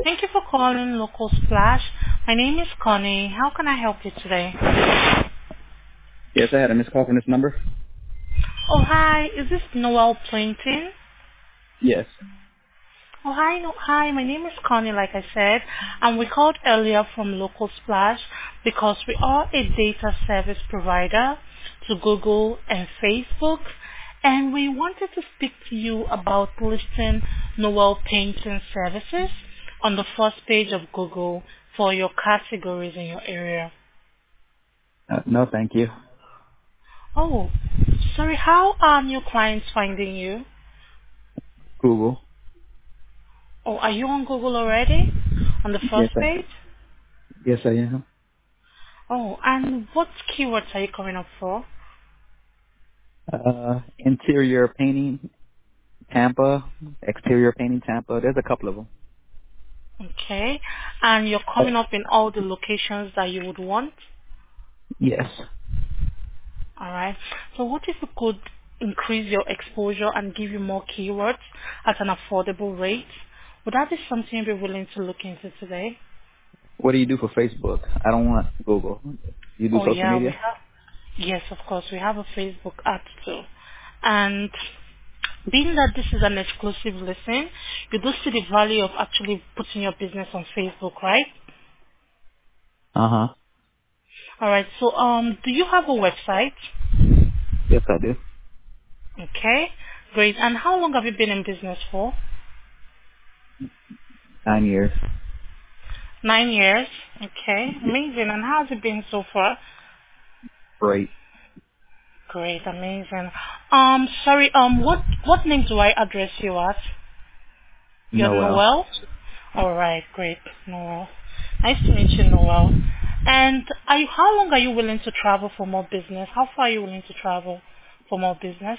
Thank you for calling Local Splash. My name is Connie. How can I help you today? Yes, I had a missed call from this number. Oh, hi. Is this Noel Plainton? Yes. Oh, hi. No, hi. My name is Connie, like I said, and we called earlier from Local Splash because we are a data service provider to Google and Facebook, and we wanted to speak to you about listing Noel Painting services on the first page of Google for your categories in your area. No, thank you. Oh, sorry. How are new clients finding you? Google. Oh, are you on Google already? On the Yes, first page? yes, I am. Oh, and what keywords are you coming up for? Interior painting, Tampa. Exterior painting, Tampa. There's a couple of them. Okay. And you're coming up in all the locations that you would want? Yes. Alright. So what if we could increase your exposure and give you more keywords at an affordable rate? Would that be something you'd be willing to look into today? What do you do for Facebook? I don't want Google. You do Oh social yeah, we media? have. Yes, of course, we have a Facebook ad too. And being that this is an exclusive listing, you do see the value of actually putting your business on Facebook, right? Uh-huh. Alright, so do you have a website? Yes, I do. Okay, great. And how long have you been in business for? 9 years. 9 years. Okay, amazing. And how has it been so far? Great. Great, amazing. Sorry, what name do I address you as? You're Noel. Noel? Alright, great, Noel. Nice to meet you, Noel. And how long are you willing to travel for more business? How far are you willing to travel for more business?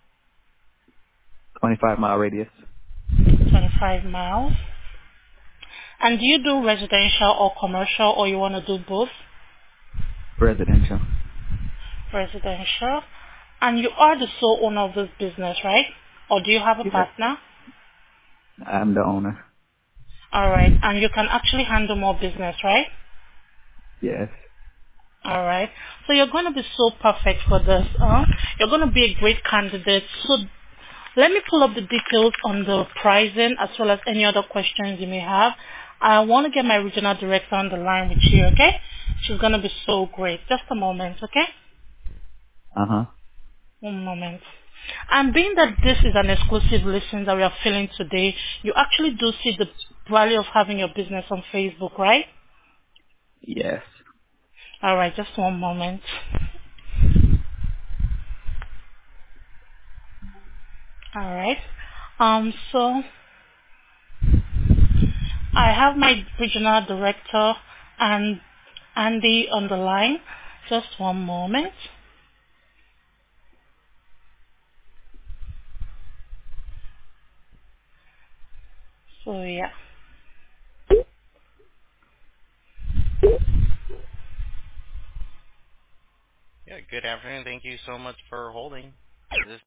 25-mile radius. 25 miles. And do you do residential or commercial, or you want to do both? Residential. Residential. And you are the sole owner of this business, right? Or do you have a Yes. partner? I'm the owner. Alright. And you can actually handle more business, right? Yes. Alright. So you're going to be so perfect for this. You're going to be a great candidate. So let me pull up the details on the pricing as well as any other questions you may have. I want to get my regional director on the line with you, okay? She's going to be so great. Just a moment, okay? Uh-huh. One moment. And being that this is an exclusive listing that we are filling today, you actually do see the value of having your business on Facebook, right? Yes. Alright, just one moment. Alright. So I have my regional director and Andy on the line. Just one moment. So yeah. Yeah, good afternoon. Thank you so much for holding. Is this